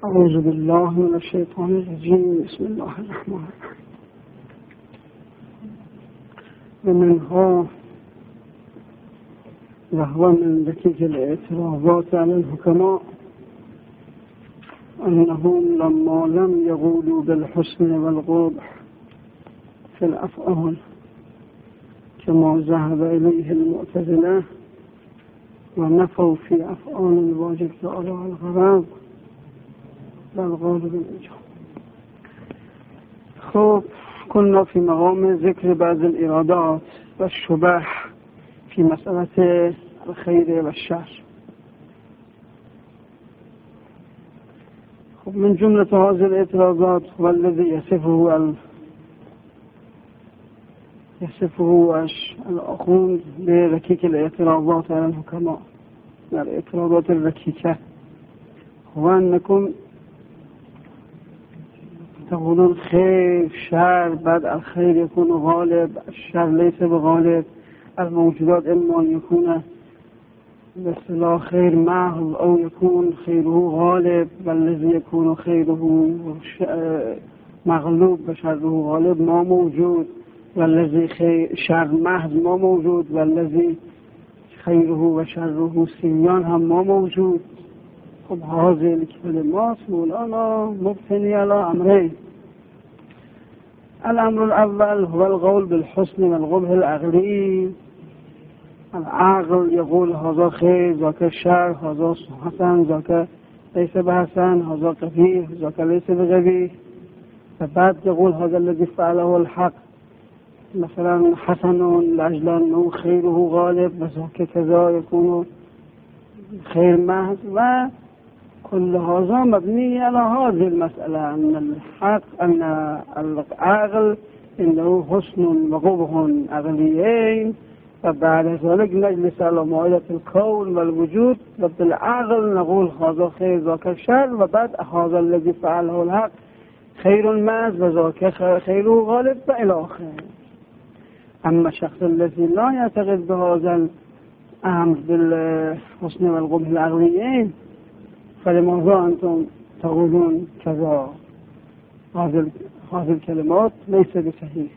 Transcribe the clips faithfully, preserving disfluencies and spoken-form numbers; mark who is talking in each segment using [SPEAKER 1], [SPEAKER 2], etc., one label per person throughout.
[SPEAKER 1] أعوذ بالله من الشيطان الرجيم. بسم الله الرحمن الرحيم. ومنها وهو من ذكر الاعتراضات على الحكماء أنهم لما لم يقولوا بالحسن والقبح في الأفعال كما ذهب إليه المعتزلة ونفوا في أفعال الواجب على الغرض والغالب الإجاب. خب كنا في مقام ذكر بعض الإرادات والشبه في مسألة الخير والشر. خب من جملة هذه الاعتراضات هو الذي يصفه ال... يصفه الأخوند بركيك الاعتراضات على الحكماء. الاعتراضات الركيكة هو أنكم تقولون خير شر، بعد الخير يكون غالب، الشر ليس بغالب. الموجودات إما أن يكون باصطلاح خير محض أو يكون خيره غالب، والذي يكون خيره مغلوب وشره غالب ما موجود، والذي شر محض ما موجود، والذي خيره وشره سیان هم ما موجود. خب هذه الكلمات مولانا مبتني على أمرين. الأمر الأول هو القول بالحسن والقبح العقلي. العقل يقول هذا خير، ذاك شر، هذا حسن، ذاك ليس بحسن، هذا قبيح، ذاك ليس بقبيح. فبعد يقول هذا الذي فعله الحق مثلا حسن لأجل أنه خيره غالب، وذاك كذا يكون خير محض. و كل هذا مبني على هذه المسألة أن الحق أن العقل إنه حسن وقبح عقليين، وبعد ذلك نجلس على مائدة الكون والوجود وبالعقل نقول هذا خير ذاك شر، وبعد هذا الذي فعله الحق خير محض وذاك خيره غالب وإلى آخره. أما الشخص الذي لا يعتقد بهذا الأمر بالحسن والقبح العقليين فلماذا أنتم تقولون كذا؟ هذه الكلمات ليس بصحيح.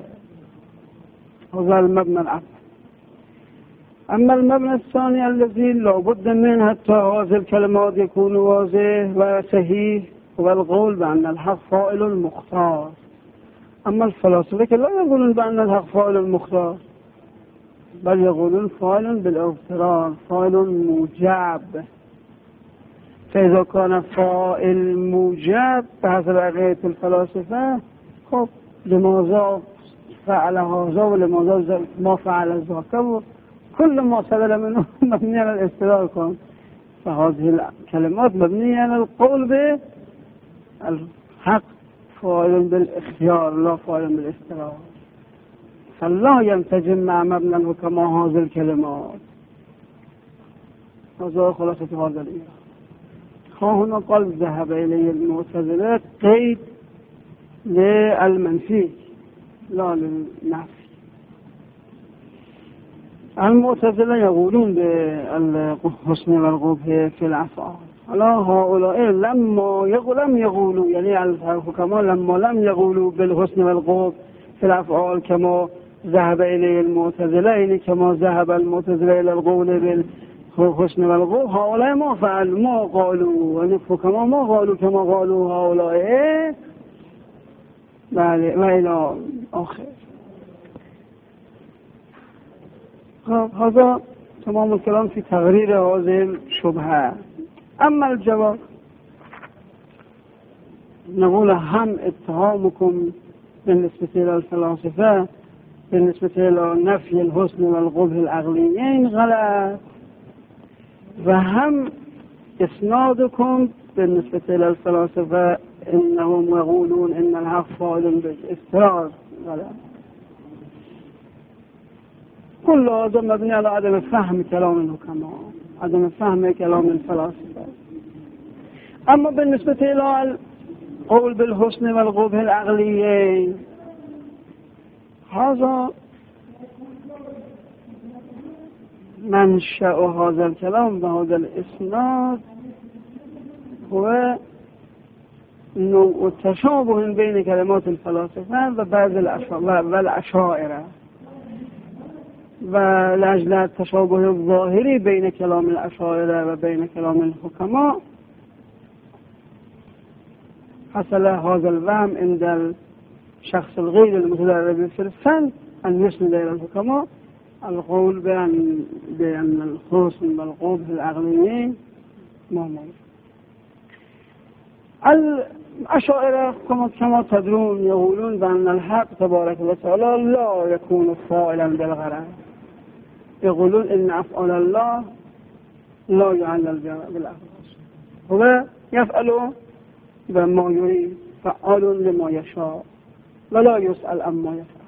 [SPEAKER 1] هذا المبنى الأول. أما المبنى الثاني الذي لا بد منه حتى هذه الكلمات يكون واضح وصحيح هو القول بأن الحق فاعل مختار. أما الفلاسفة لا يقولون بأن الحق فاعل مختار، بل يقولون فاعل بالاضطرار، فاعل موجب. فإذا كان فاعل موجب بحسب عقيدة الفلاسفة، خب لماذا فعل هذا ولماذا ما فعل ذاك؟ كل ما صدر منه مبني على الاضطرار كان. فهذه الكلمات مبنية على القول بالحق فاعل بالاختيار لا فاعل بالاضطرار. فلا ينسجم مع مبنى الحكماء هذه الكلمات. هذا خلاصة هذا الإيراد. هنا قال ذهب إليه المعتزلة قيد للمنفي لا للنفي. المعتزلة يقولون بالحسن والقبح في الأفعال. على هؤلاء لما لم يقولوا، يعني الحكماء لما لم يقولوا بالحسن والقبح في الأفعال كما ذهب إليه المعتزلة، يعني كما ذهب المعتزلة إلى القول بال حسن والقبح، هؤلاء ما فعلوا ما قالوا، يعني الحكماء ما قالوا كما قالوا هؤلاء. بله وإلى آخر. هذا تمام الكلام في تغرير هذه الشبهة. أما الجواب نقول هم اتهامكم بالنسبة إلى الفلاسفة بالنسبة إلى نفي الحسن والقبح العقليين غلط، وهم إسنادكم بالنسبة إلى الفلاسفة إنهم يقولون إن الحق فاعل بالاضطرار غلط. كل هذا مبني على عدم فهم كلام الحكماء، عدم فهم كلام الفلاسفة. أما بالنسبة إلى القول بالحسن والقبح العقليين هذا منشأ هذا الكلام بهذا الإسناد هو نوع تشابه بین کلمات الفلاسفه و بعض الاشاعره و لاجل تشابه ظاهری بین کلام الاشاعره و بین کلام الحکما حصل هذا الوهم عند الشخص الغير المتدرب في الفن أن يسند إلى الحكماء القول بأن بأن الحسن والقبح العقليين ما موجود. الأشاعرة كما تدرون يقولون بأن الحق تبارك وتعالى لا يكون فاعلا بالغرض. يقولون إن أفعال الله لا يعلل بالأغراض، هو يفعل بما يريد، فعال لما يشاء ولا يسأل عما يفعل.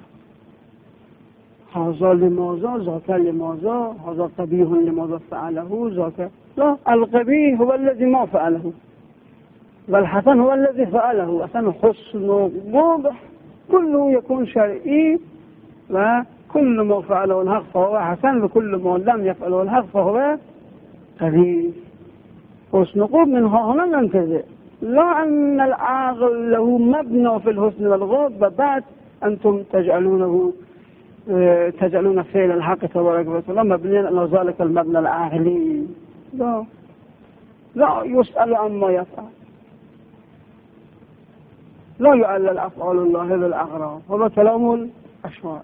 [SPEAKER 1] هذا لماذا ذاك لماذا هذا قبيح لماذا فعله ذاك لا، القبيح هو الذي ما فعله والحسن هو الذي فعله. أصلا حسن وقبح كله يكون شرعي، وكل ما فعله الحق فهو حسن، وكل ما لم يفعله الحق فهو قبيح. حسن وقبح منها هنا ننتزع، لا أن العقل له مبنى في الحسن والقبح وبعد أنتم تجعلونه تجعلون فعل الحق تبارك وتعالى مبنيا على ذلك المبنى العقلي. لا لا يسأل عما يفعل، لا يعلل أفعال الله بالأغراض. هذا كلام الأشاعرة.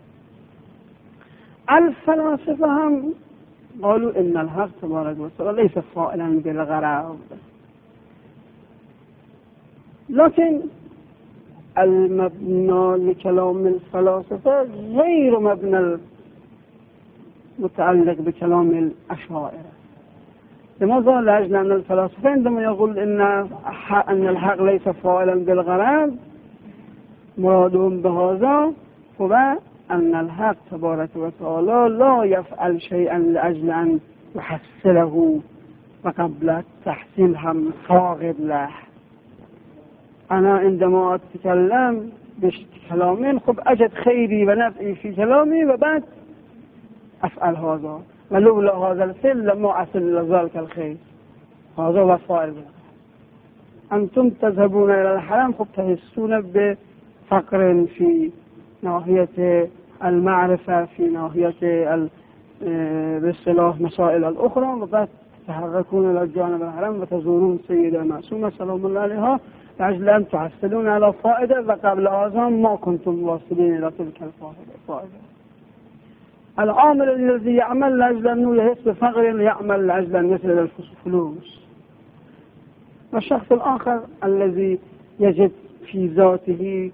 [SPEAKER 1] الفلاسفة هم قالوا إن الحق تبارك وتعالى ليس فاعلا بالغرض، لكن المبنى لكلام الفلاسفة غير مبنى متعلق بكلام الأشاعرة. لماذا؟ لأجل أن الفلاسفة عندما يقول إن أن الحق ليس فاعلا بالغرض مرادهم بهذا هو أن الحق تبارك وتعالى لا يفعل شيئا لأجل أن يحصله وقبل التحصيل هم فاقد له. أنا عندما أتكلم بكلامين خب أجد خيري ونفعي في كلامي وبعد أفعل هذا، ولولا هذا الفعل لما أصل إلى ذلك الخير. هذا هو فاعل. أنتم تذهبون إلى الحرم خب تحسون بفقر في ناحية المعرفة، في ناحية باصطلاح مسائل الأخرى، وبعد تحركون إلى جانب الحرم وتزورون سيدة معصومة سلام الله عليها لأجل أن تحصلون على فائدة، وقبل هذا ما كنتم واصلين إلى تلك الفائدة. العامل الذي يعمل لأجل أنه يحس بفقر يعمل لأجل أن يصل إلى الفلوس، والشخص الآخر الذي يجد في ذاته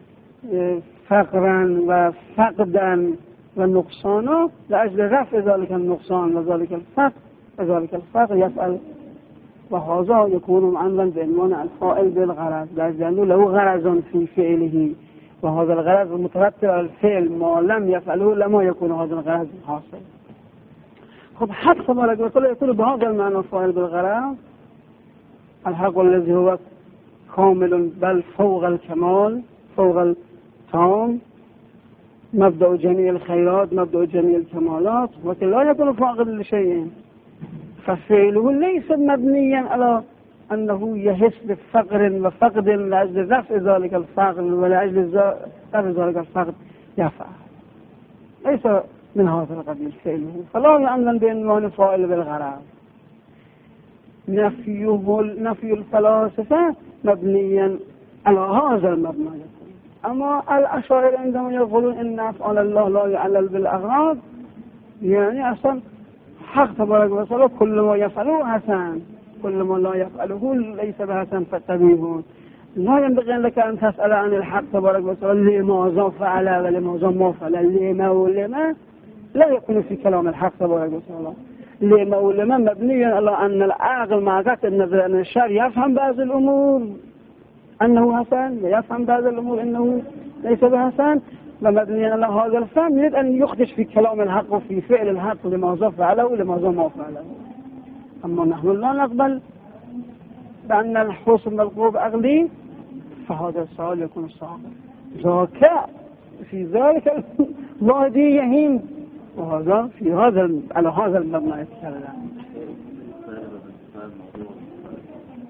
[SPEAKER 1] فقرا وفقدا ونقصانا لأجل رفع ذلك النقصان وذلك الفقر وذلك الفقر يفعل، وهذا يكون معاملا بعنوان الفاعل بالغرض، لأنه له غرض في فعله، وهذا الغرض مترتب على الفعل ما لم يفعله لما يكون هذا الغرض حاصل. خب حق تبارك وتعالى يكون بهذا المعنى الفاعل بالغرض، الحق الذي هو كامل بل فوق الكمال فوق التام، مبدأ جميع الخيرات مبدأ جميع الكمالات، ولكن لا يكون فاقد لشيء، ففعله ليس مبنيا على أنه يحس بفقر وفقد لأجل رفع ذلك الفقر ولأجل رفع ذلك الفقر يفعل، ليس من هذا القبيل فعله، فلا يعمل بعنوان فاعل بالغرض. نفيه نفي الفلاسفة مبنيا على هذا المبنى. أما الأشاعرة عندما يقولون إن أفعال الله لا يعلل بالأغراض، يعني أصلا حق تبارك وتعالى كل ما يفعله حسن، كل ما لا يفعله ليس بحسن فاتبعوه. لا ينبغي لك أن تسأل عن الحق تبارك وتعالى لماذا فعل ولماذا ما فعل، لما ولما لا يكون في كلام الحق تبارك وتعالى. لما ولما مبني على أن العقل مع قطع النظر أن الشر يفهم بعض الأمور أنه حسن ويفهم بعض الأمور أنه ليس بحسن، ومبني على هذا الفهم يريد أن يخدش في كلام الحق وفي فعل الحق لماذا فعله ولماذا ما فعله. أما نحن لا نقبل بأن الحسن والقبح عقلي، فهذا السؤال يكون صعب. ذاك في ذلك الوادي يهيم، وهذا في هذا على هذا المبنى يتكلم.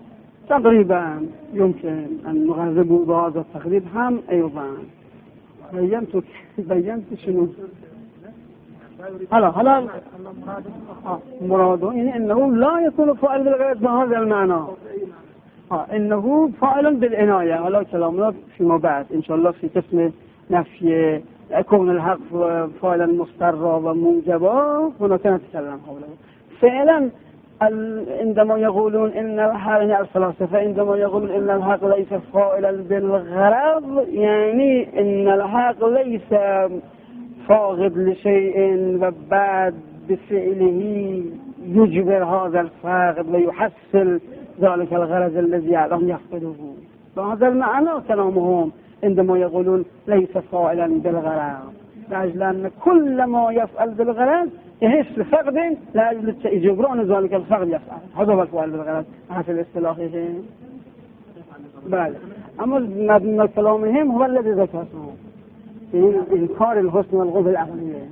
[SPEAKER 1] تقريبا يمكن أن نغذبه بهذا التقريب هم أيضا. بينت بينت شنو؟ هلا هلا مراده يعني أنه لا يكون فاعل بالغرض بهذا المعنى، آه إنه فاعل بالعناية. ولا كلامنا فيما بعد إن شاء الله في قسم نفي يكون الحق فاعلا مسترا وموجبا هناك نتكلم حوله. فعلا عندما يقولون إن الحق الفلاسفة عندما يقولون إن الحق ليس فاعلا بالغرض يعني إن الحق ليس فاقد لشيء وبعد بفعله يجبر هذا الفاقد ويحصل ذلك الغرض الذي لم يفقده. بهذا المعنى كلامهم عندما يقولون ليس فاعلا بالغرض، لأجل أن كل ما يفعل بالغرض يحس بفقد لأجل يجبرون ذلك الفقد يفعل. هذا هو الفاعل بالغرض حسب اصطلاحهم. بله. أما مبنى كلامهم هو الذي ذكرته في إنكار الحسن والقبح العقلية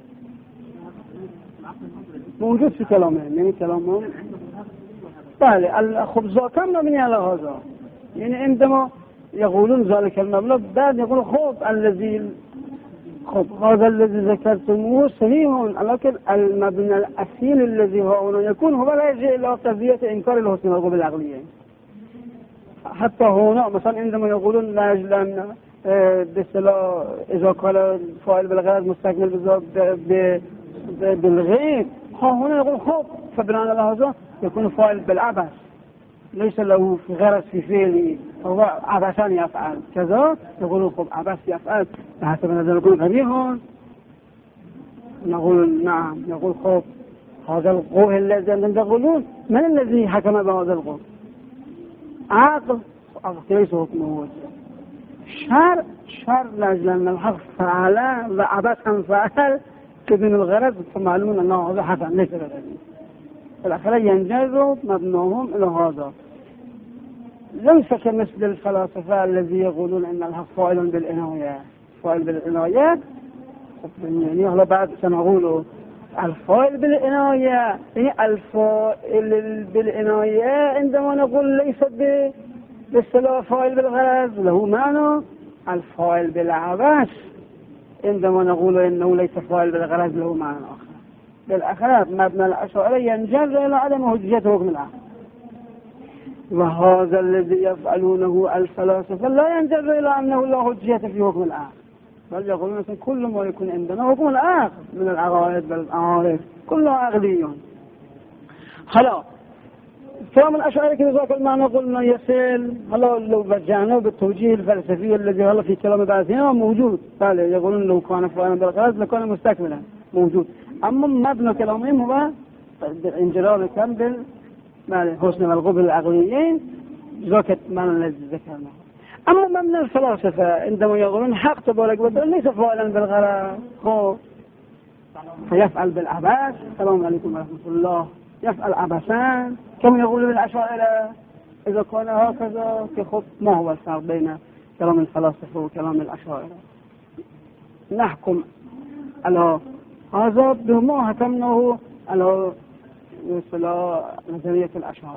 [SPEAKER 1] موجود في كلامهم. يعني كلامهم بله الخبزة كم مبني على هذا. يعني عندما يقولون ذلك المبلغ بعد يقول خب الذي خب هذا الذي ذكرتموه صحيح، لكن المبنى الأصيل الذي هنا يكون هو لا يجي إلى قضية إنكار الحسن والقبح العقلية. حتى هنا مثلا عندما يقولون لا يجب أن بسلا إذا قال الفاعل بالغرض مستكمل بالغير، ها هنا يقول خب فبناء على هذا يكون فاعل بالعبث ليس له في غرض في فعله، هو عبثا يفعل كذا. يقول خب عبث يفعل حسب نظر يقول غبيهم. نقول نعم، نقول خب هذا القول الذي تقولون من الذي حكم بهذا القول؟ عقل ليس حكمه شر شر لأجل أن الحق فعل وعبثا فعل بدون الغرض، فمعلوم أنه هذا حسن ليس بذلك. الأخرى ينجذب مبنوهم إلى هذا. ليس كمثل الفلاسفة الذي يقولون أن الحق فاعل بالعناية. فاعل بالعناية يعني هلا بعد سنقوله الفاعل بالعناية يعني الفاعل بالعناية عندما نقول ليس باصطلاح فاعل بالغرض له معنى. الفاعل بالعبث عندما نقول إنه ليس فاعل بالغرض له معنى آخر. بالأخلاق مبنى الأشاعرة ينجر إلى عدم حجية حكم العقل، وهذا الذي يفعلونه الفلاسفة لا ينجر إلى أنه لا حجية في حكم العقل، بل يقولون مثلا كل ما يكون عندنا حكم العقل من العقائد والمعارف كله عقلي. هلا كلام الأشاعرة كذا ذاك المعنى قلنا يصل. هلا لو رجعنا بالتوجيه الفلسفي الذي هلا في كلام بعضنا موجود، قال يقولون لو كان فاعلا بالغرض لكان مستكملا موجود. أما مبنى كلامهم هو انجرار كامل مع حسن والقبح العقليين ذاك المعنى الذي ذكرناه. أما مبنى الفلاسفة عندما يقولون حق تبارك وتعالى ليس فاعلا بالغرض خو فيفعل بالعبث. السلام عليكم ورحمة الله. يفعل عبثا كما يقول الأشاعرة. إذا كان هكذا كخط ما هو الفرق بين كلام الفلاسفة وكلام الأشاعرة؟ نحكم على هذا بما حكمناه على مثلا نظرية الأشاعرة.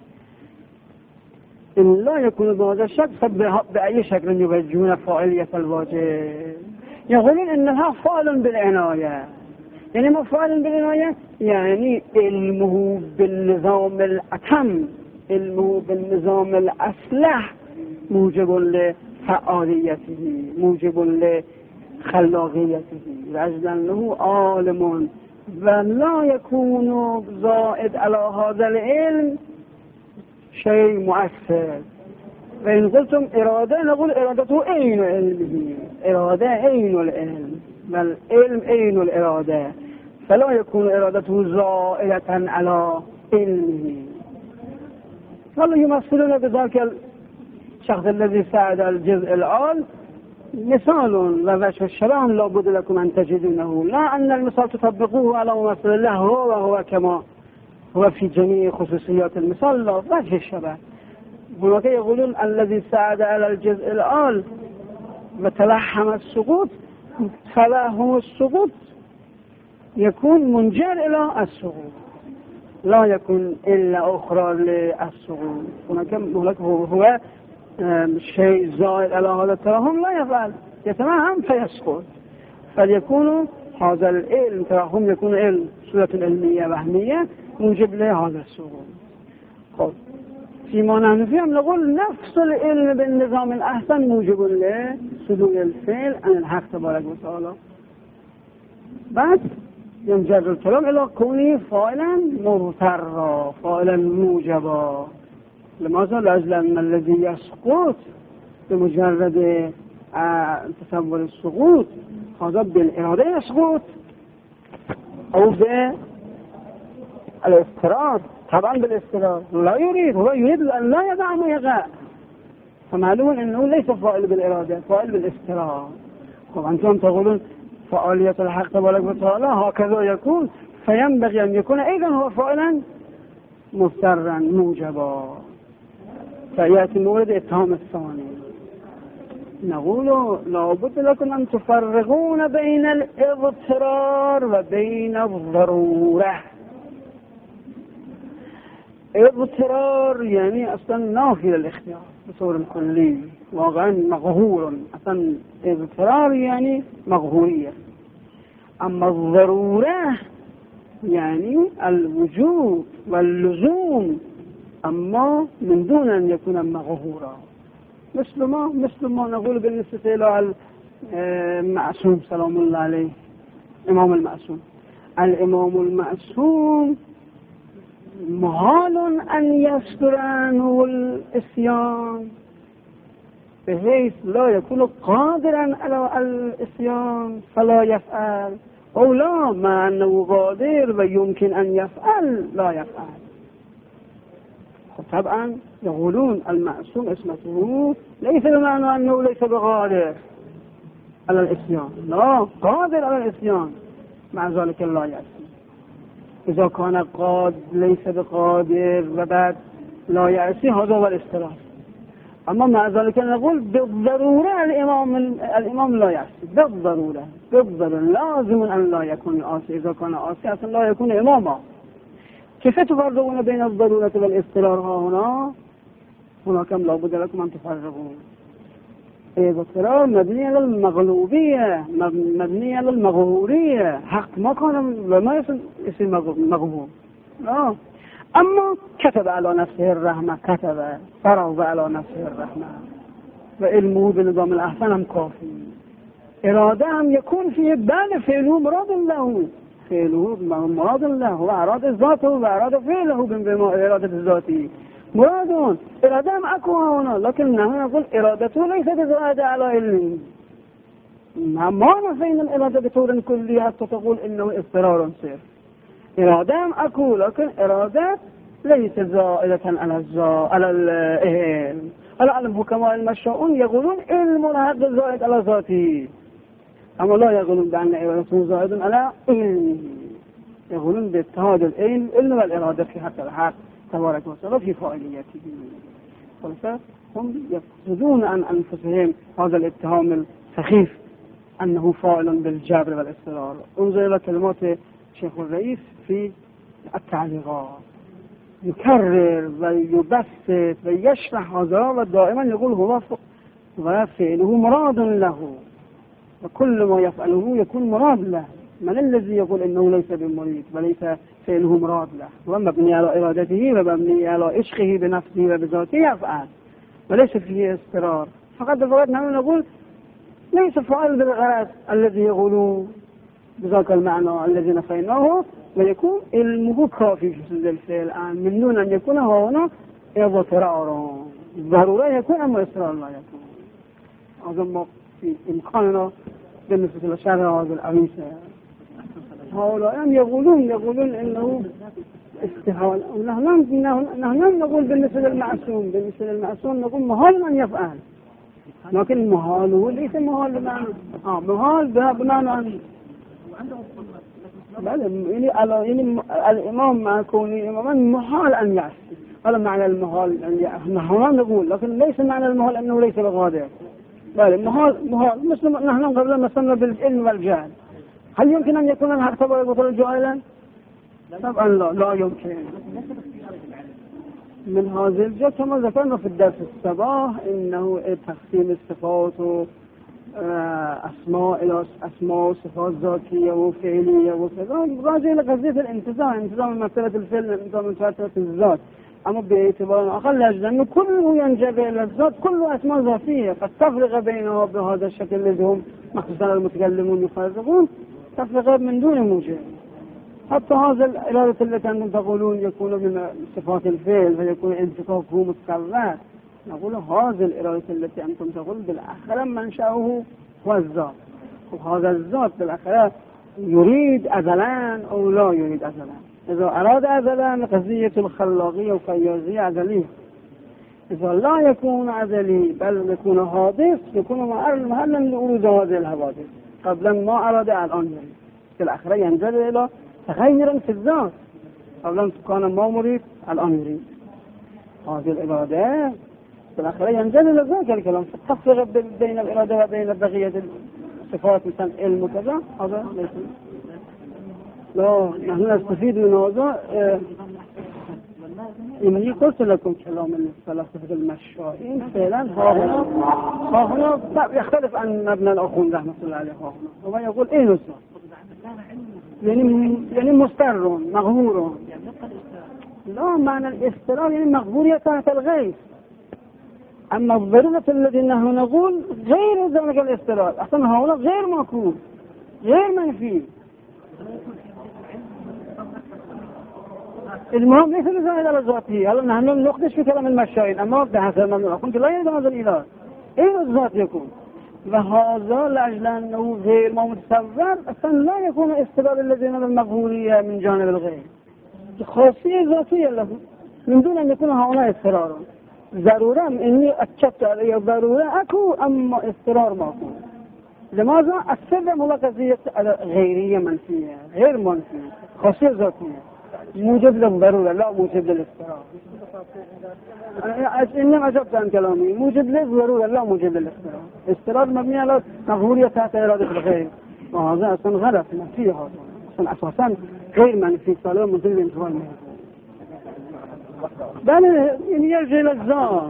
[SPEAKER 1] إن لا يكون بهذا الشكل فبأي شكل يوجهون فاعلية الواجب؟ يقولون إنها فاعل بالعناية. يعني ما فاعل بالعناية يعني علمه بالنظام الأتم، علمه بالنظام الأصلح موجب لفعاليته، موجب لخلاقيته، لأجل أنه عالم ولا يكون زائد على هذا العلم شيء مؤثر. وإن قلتم إرادة نقول إرادته عين علمه، إرادة عين العلم، بل علم عين الإرادة، فلا يكون إرادته زائدة على علمه. فلا يمثلون بذلك الشخص الذي ساعد الجزء الأول مثال ووجه الشبه لابد لكم أن تجدونه، لا أن المثال تطبقوه على ممثل الله هو وهو كما هو في جميع خصوصيات المثال، لا وجه الشبه. هناك يقولون الذي ساعد على الجزء الأول وتلحم السقوط، تلحم السقوط يكون منجر إلى السقوط. لا يكون إلا أخرى للسقوط. هناك هناك هو شيء زائد على هذا التراهم لا يفعل، يتمهم فيسقط. فليكون هذا العلم تراهم يكون علم صورة علمية وهمية موجب لهذا السقوط. خب فيما نحن فيه نقول نفس العلم بالنظام الأحسن موجب لصدور الفعل عن الحق تبارك وتعالى. بس ينجر الكلام إلى كونه فاعلا مضطرا فاعلا موجبا. لماذا؟ لأجل أن الذي يسقط بمجرد تصور السقوط هذا بالإرادة يسقط أو بالاضطرار. طبعا بالاضطرار لا يريد، هو يريد أن لا يدع ما يقع، فمعلوم أنه ليس فاعل بالإرادة، فاعل بالاضطرار. طبعا أنتم تقولون فعالية الحق تبارك وتعالى هكذا يكون، فينبغي أن يكون أيضا هو فاعلا مضطرا موجبا. فيأتي مورد اتهام الثاني، نقول لابد لكم أن تفرقون بين الاضطرار وبين الضرورة. اضطرار يعني أصلا نافي للاختيار بصورة كلية، واقعا مقهور. أصلا اضطرار يعني مقهورية. أما الضرورة يعني الوجوب واللزوم، أما من دون أن يكون مقهورا. مثل ما مثل ما نقول بالنسبة إلى المعصوم سلام الله عليه، إمام المعصوم. الإمام المعصوم محال أن يصدر عنه الإسيان بحيث لا يكون قادرا على الإسيان فلا يفعل، أو لا مع أنه قادر ويمكن أن يفعل لا يفعل. طبعا يقولون المعصوم اسمته ليس بمعنى أنه ليس بقادر على الإسيان، لا قادر على الإسيان، مع ذلك لا يأتي. إذا كان قاد ليس بقادر وبعد لا يأتي هذا هو الاصطلاح. أما مع ذلك نقول بالضرورة الإمام الإمام لا يأتي، بالضرورة بالضرورة لازم أن لا يكون آسي. إذا كان آسي أصلا لا يكون إماما. كيف تفرقون بين الضرورة والاضطرار هنا؟ هنا كم لابد لكم أن تفرقون. الاضطرار مبني على المغلوبية، مبني على المغرورية. حق ما كان وما يصير مغموم. لا. أما كتب على نفسه الرحمة، كتب فرض على نفسه الرحمة، وعلمه بنظام الأحسن هم كافي. إرادة هم يكون فيه بال فعله مراد له، فعله مراد له، وأراد ذاته وأراد فعله بما إرادة ذاته مرادون. إرادة هم أكو هنا، لكن نحن نقول إرادته ليست إرادة على علم. ما نفين الإرادة بطور كلي حتى تقول إنه اضطرار صرف. إرادة هم أكو، لكن إرادة ليس زائدة على الزا على الإهل. على الحكماء المشاؤون يقولون علم هذا زائد على ذاته، أما لا يقولون بأن إرادته زائد على علمه. يقولون باتحاد العلم علم والإرادة في حق الحق تبارك وتعالى في فاعليته. ولذلك هم يقصدون عن أنفسهم هذا الاتهام السخيف أنه فاعل بالجبر والاضطرار. انظر إلى كلمات شيخ الرئيس في التعليقات، يكرر ويبسط ويشرح هذا، ودائما يقول هو فعله مراد له، وكل ما يفعله يكون مراد له. من الذي يقول إنه ليس بمريد وليس فعله مراد له؟ هو مبني على إرادته ومبني على عشقه بنفسه وبذاته يفعل، وليس فيه اضطرار. فقط فقط نحن نقول ليس فعل بالغرض الذي يقولون بذاك المعنى الذي نفيناه، ويكون علمه كافي في سد الفعل من دون أن يكون هنا اضطرار. ضرورة يكون أما اضطرار لا يكون. هذا ما في إمكاننا بالنسبة لشرح هذا الأميسة. هؤلاء يقولون يقولون إنه استحال. نحن نقول بالنسبة للمعصوم بالنسبة للمعصوم نقول محال أن يفعل، لكن محال هو ليس محال بمعنى آه محال بمعنى يعني على يعني الإمام مع كونه إماما محال أن يعصي. هذا معنى المحال أن يعصي. نحن نقول، لكن ليس معنى المحال أنه ليس بقادر. بل محال محال مثل نحن قبل مثلا بالعلم والجهل. هل يمكن أن يكون الحق تبارك وتعالى جاهلا؟ طبعا لا لا يمكن. من هذه الجهة كما ذكرنا في الدرس الصباح انه تقسيم الصفات و اسماء الى اسماء وصفات ذاتيه وفعليه وكذا راجع لقضيه الانتزاع، انتزاع مرتبه الفعل، انتزاع مرتبه الذات. اما باعتبار اخر لاجل انه كله ينجبر الى الذات، كله اسماء ذاتيه، فالتفرقه بينها بهذا الشكل الذي هم مخصوصا المتكلمون يفرقون تفرقه من دون موجب. حتى هذا الإرادة التي أنتم تقولون يكون من صفات الفعل فيكون انتقاقه متكرر، نقول هذه الإرادة التي أنتم تقولون بالآخرة منشأه هو الذات، وهذا الذات بالآخرة يريد أزلا أو لا يريد أزلا. إذا أراد أزلا قضية الخلاقية وفياضية أزلية، إذا لا يكون أزلي بل يكون حادث يكون محلا لورود هذه الحوادث قبل ما أراد الآن يريد. بالآخرة ينزل إلى تغيرا في الذات، قبل كان ما مريد الآن يريد. هذه الإرادة بالآخرة ينزل إلى ذاك الكلام، فالتفرق بين الإرادة وبين بقية الصفات مثل علم وكذا هذا ليس. لا نحن نستفيد من هذا. إني قلت لكم كلام الفلاسفة المشائين فعلا ها هنا يختلف عن ابن الأخون رحمة الله عليه، هو يقول إيه نصر يعني يعني مستر مغمور. لا معنى الاسترار يعني مغمورية تحت الغيث، أما الضرورة الذي نحن نقول غير ذلك الاسترار، أصلا هؤلاء غير مكروه غير منفي. المهم ليس بزاهد على ذاته. هلا نحن نقدش في كلام المشايين، أما بحسب ما نقول لا يريد هذا الإله إيه الذات يكون، وهذا لأجل أنه غير ما متصور أصلا لا يكون استدلال الذين المغهورية من جانب الغير، خاصية ذاتية له من دون أن يكون هؤلاء استرارا. ضرورة إني أكدت عليه ضرورة أكو، أما استرار ما أكون. لماذا؟ السبب هو قضية غيرية منفية غير منفية، خاصية ذاتية موجب للضرورة لا موجب للاسترار. إنما أجبت عن كلامي موجب للضرورة لا موجب للاسترار. استرار مبني على مغهورية تحت إرادة الغير، وهذا أصلا غلط منفي، هذا أصلا أساسا غير منفي صالح منتج لانتفاع منه. بل إن يرجع للذات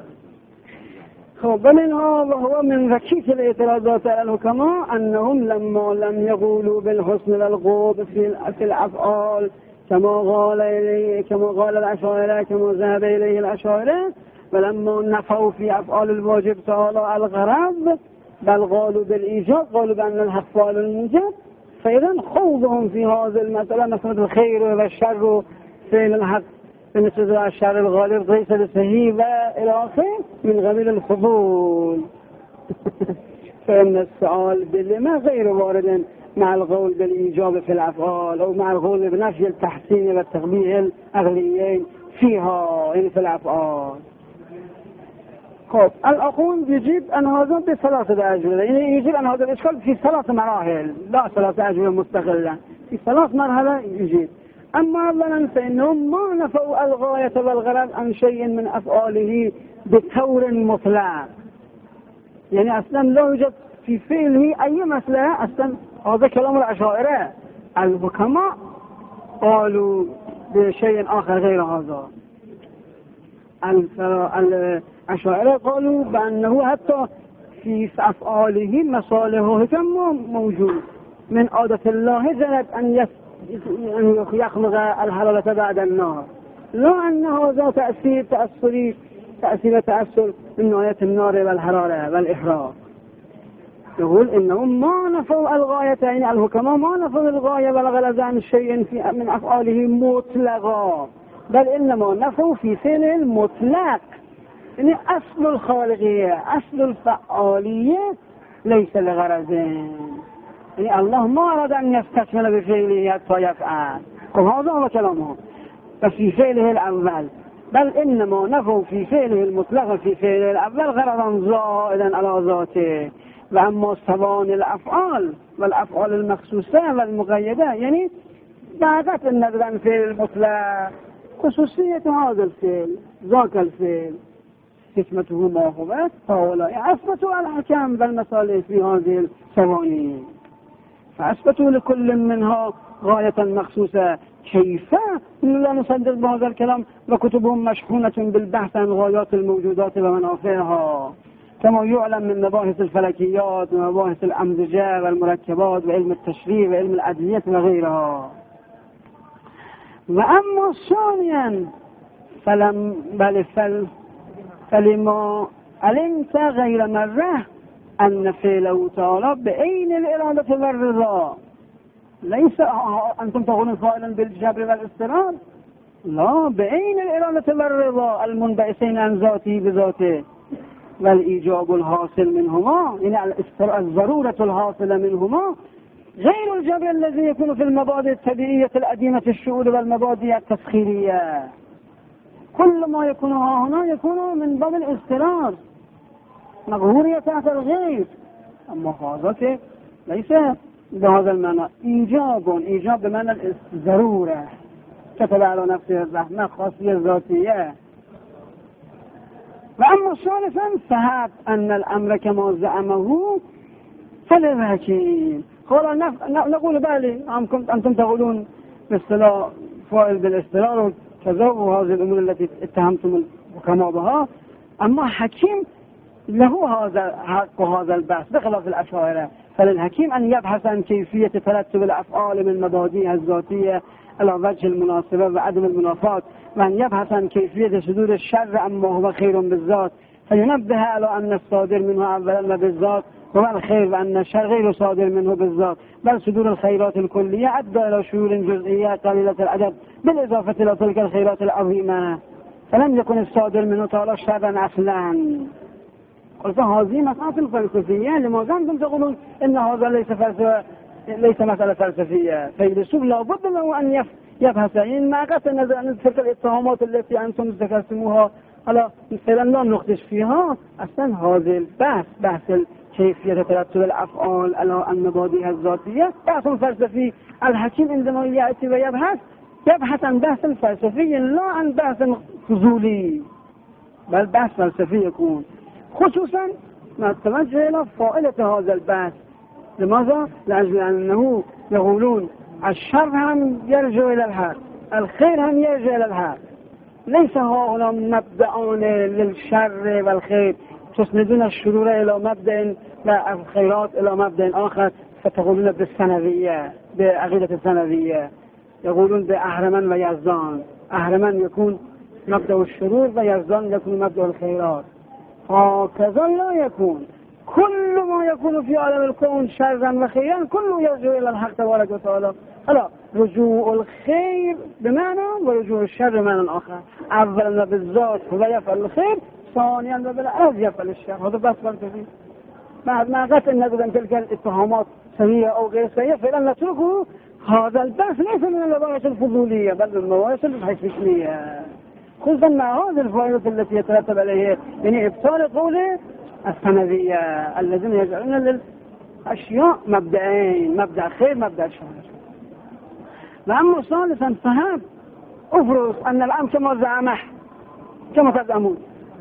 [SPEAKER 1] ومنها وهو من ركيك الاعتراضات على الحكماء أنهم لما لم يقولوا بالحسن والغوب في في الأفعال كما قال إليه كما قال الأشاعرة كما ذهب إليه الأشاعرة، ولما نفوا في أفعال الواجب تعالى الغرض بل قالوا بالإيجاب، قالوا بأن الأفعال الموجب. فإذا خوضهم في هذه المسألة مسألة الخير والشر فعل الحق بالنسبة للشر الغالب ليس بصحيح وإلى آخره من قبيل الفضول. فإن السؤال باللما غير وارد مع القول بالإيجاب في الأفعال أو مع القول بنفي التحسين والتقبيح الأغليين فيها يعني في الأفعال. خب الأخون يجيب أن هذا بثلاثة أجوبة، يعني يجيب أن هذا الإشكال في ثلاث مراحل لا ثلاثة أجوبة مستقلة، في ثلاث مرحلة يجيب. أما أولا فإنهم ما نفوا الغاية والغرض عن شيء من أفعاله بثور مطلق، يعني أصلا لا يوجد في فعله أي مسألة. أصلا هذا كلام الأشاعرة، الحكماء قالوا بشيء آخر غير هذا. الأشاعرة قالوا بأنه حتى في أفعاله مصالح حكم موجود، من عادة الله جلت أن يس أن يخلق الحلالة بعد النار، لا أن هذا تأثير تأثري تأثير تأثر من نوعية النار والحرارة والإحراق. يقول إنهم ما نفوا الغاية، يعني الحكماء ما نفوا الغاية والغرض عن شيء من أفعاله مطلقا، بل إنما نفوا في فعله المطلق، يعني أصل الخالقية أصل الفعالية ليس لغرضين، يعني الله ما أراد أن يستكمل بفعله حتى يفعل، وهذا هو كلامه. ففي فعله الأول بل إنما نفوا في فعله المطلق في فعله الأول غرضا زائدا على ذاته. وأما ثواني الأفعال والأفعال المخصوصة والمقيدة، يعني بعدت النظر عن فعل المطلق خصوصية هذا الفعل ذاك الفعل حكمته ما هو، هؤلاء أثبتوا الأحكام والمصالح في هذه الثواني، فأثبتوا لكل منها غاية مخصوصة كيف لا نصدق بهذا الكلام وكتبهم مشحونة بالبحث عن غايات الموجودات ومنافعها، كما يعلم من مباحث الفلكيات ومباحث الأمزجة والمركبات وعلم التشريع وعلم الأدوية وغيرها. وأما ثانيا فلم بل فل فلما علمت غير مرة أن فعله تعالى بعين الإرادة والرضا، ليس أنتم تقولون فاعلا بالجبر والاضطرار، لا، بعين الإرادة والرضا المنبعثين عن ذاته بذاته، والإيجاب الحاصل منهما يعني الضرورة الحاصلة منهما غير الجبر الذي يكون في المبادئ الطبيعية القديمة الشعور والمبادئ التسخيرية. كل ما يكون هنا يكون من باب الاضطرار، مقهورية تحت الغير. أما هذا ليس بهذا المعنى، إيجاب إيجاب بمعنى الضرورة، كتب على نفسه الرحمة خاصية ذاتية. وأما ثالثا فهب أن الأمر كما زعمه فللحكيم. قال نقول بالي أنتم تقولون باصطلاح فاعل بالاضطرار وكذا وهذه الأمور التي اتهمتم الحكماء بها، أما حكيم له هذا حق هذا البحث بخلاف الأشاعرة. فللحكيم أن يبحث عن كيفية ترتب الأفعال من مبادئها الذاتية على وجه المناسبة وعدم المنافات، وأن يبحث عن كيفية صدور الشر عما هو خير بالذات، فينبه على أن الصادر منه أولا بالذات هو الخير، وأن الشر غير صادر منه بالذات، بل صدور الخيرات الكلية أدى إلى شرور جزئية قليلة العدد بالإضافة إلى تلك الخيرات العظيمة، فلم يكن الصادر منه تعالى شرا أصلا. قلت هذه مسألة فلسفية، لماذا أنتم تقولون إن هذا ليس فلسفة، ليس مسألة فلسفية؟ فيلسوف لابد له أن يبحث عن ما قد نزل تلك الاتهامات التي أنتم ذكرتموها على مثلا لا نخدش فيها. أصلا هذا البحث بحث كيفية ترتب الأفعال على المبادئ الذاتية بحث فلسفي. الحكيم عندما يأتي ويبحث يبحث عن بحث فلسفي لا عن بحث فضولي، بل بحث فلسفي يكون، خصوصا ما توجه إلى فائدة هذا البحث. لماذا؟ لأجل أنه يقولون الشر هم يرجع إلى الحق، الخير هم يرجع إلى الحق، ليس هنا مبدأان للشر والخير، تسندون الشرور إلى مبدأ والخيرات إلى مبدأ آخر، فتقولون بالسنوية، بعقيدة السنوية، يقولون بأهرمن ويزدان، أهرمن يكون مبدأ الشرور ويزدان يكون مبدأ الخيرات. هكذا لا يكون، كل ما يكون في عالم الكون شرا وخيرا كله يرجع إلى الحق تبارك وتعالى. هلا رجوع الخير بمعنى ورجوع الشر بمعنى آخر، أولا بالذات هو يفعل الخير، ثانيا بالعكس يفعل الشر. هذا بس فلسفي. بعد ما قلت أن نقول أن تلك الاتهامات سيئة أو غير سيئة فإن نتركه. هذا البحث ليس من المباحث الفضولية بل من المباحث الحسية، خصوصا مع هذه الفائدة التي يترتب عليه يعني إبطال قوله السنوية الذين يجعلون للأشياء مبدأين، مبدأ خير مبدأ شر. وأما ثالثا فهم أفرض أن الأمر كما زعمه كما تزعمون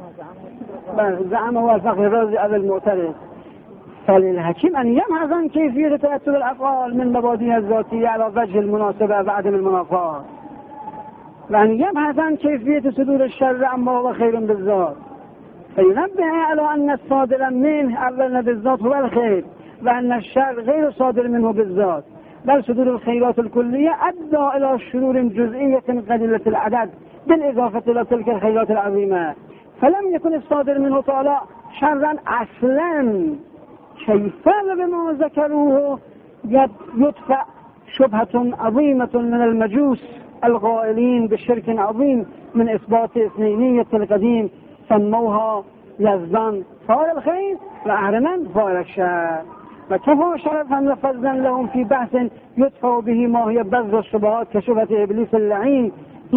[SPEAKER 1] زعمه هو الفقر الرازي أو المعترض، فللحكيم أن يبحث عن كيفية ترتب الأفعال من مبادئها الذاتية على وجه المناسبة وعدم المنافات، وأن يبحث عن كيفية صدور الشر عما هو خير بالذات، فينبه على أن الصادر منه أولا بالذات هو الخير، وأن الشر غير صادر منه بالذات، بل صدور الخيرات الكلية أدى إلى شرور جزئية قليلة العدد بالإضافة إلى تلك الخيرات العظيمة، فلم يكن الصادر منه تعالى شرا أصلا. كيف بما ذكروه يدفع شبهة عظيمة من المجوس القائلين بالشرك عظيم من إثبات اثنينية القديم، سموها يزدان فاعل الخير وأهرمن فاعل الشر، وكفوا شرفا وفضلا لهم في بحث يدفع به ما هي بذر الشبهات كشبهة إبليس اللعين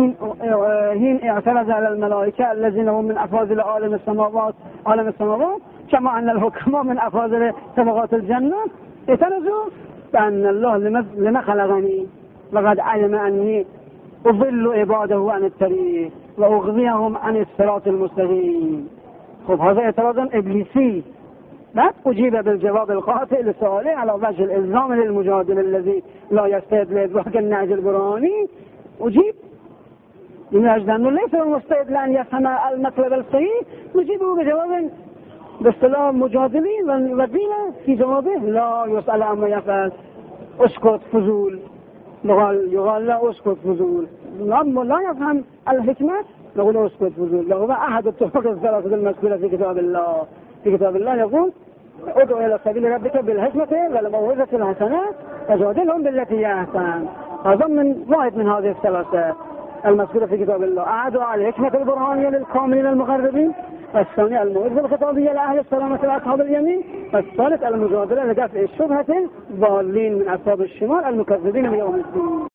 [SPEAKER 1] حين اعترض على الملائكة الذين هم من أفاضل عالم السماوات عالم السماوات كما أن الحكماء من أفاضل طبقات الجنة، اعترضوا بأن الله لما خلقني وقد علم أني أضل عباده عن الطريق وأغضيهم عن الصراط المستقيم. خب هذا اعتراض إبليسي، بعد أجيب بالجواب القاطع لسؤاله على وجه الإلزام للمجادل الذي لا يستعد لإدراك النهج القرآني أجيب من أجل أنه ليس المستعد لأن يفهم المطلب الصحيح، نجيبه بجواب باصطلاح مجادلين وقيل في جوابه لا يسأل عما يفعل، اسكت فضول، يقال يقال لا اسكت فضول، لما لا يفهم الحكمة نقول اسكت فضول. لو أحد الطرق الثلاثة المذكورة في كتاب الله في كتاب الله يقول ادعو إلى سبيل ربك بالحكمة والموعظة الحسنة وجادلهم بالتي هي أحسن. هذا من واحد من هذه الثلاثة المذكورة في كتاب الله. أعدوا على الحكمة البرهانية للكاملين المقربين، والثاني الموعظة الخطابية لأهل السلامة وأصحاب اليمين، والثالث المجادلة لدفع الشبهة الضالين من أصحاب الشمال المكذبين بيوم الدين.